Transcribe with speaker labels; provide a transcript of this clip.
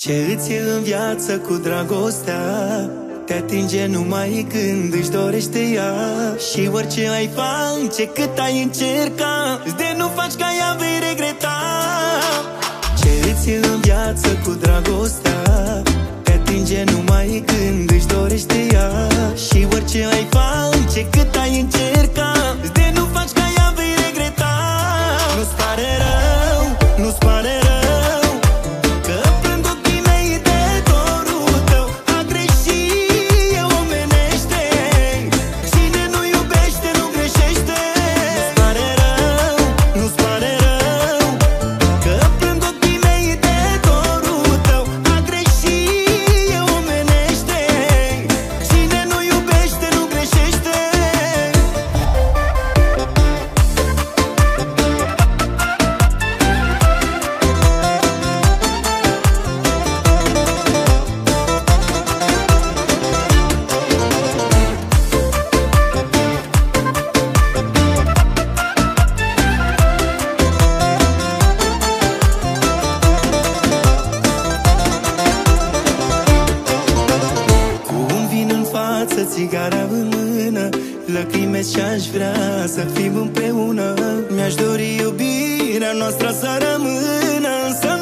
Speaker 1: Ce îți e în viață cu dragostea? Te atinge numai când își dorește ea. Și orice ai face, cât ai încerca, de nu faci ca ea vei regreta. Ce îți e în viață cu dragostea? Te atinge numai când își dorește ea. Și orice ai face, cât ai încerca, de nu faci ca ea vei regreta. Nu-ți pare rău, nu-ți pare rău că plâng ochii mei de dorul tău. A greșit e omenește, cine nu iubește nu greșește. Nu-ți pare rău, nu-ți pare rău că plâng ochii mei de dorul tău. A greșit e omenește, cine nu iubește nu greșește. Cu un vin în față, țigara în mână, lăcrimesc și-aș vrea să fim împreună. Mi-aș dori iubirea noastră să rămână, însă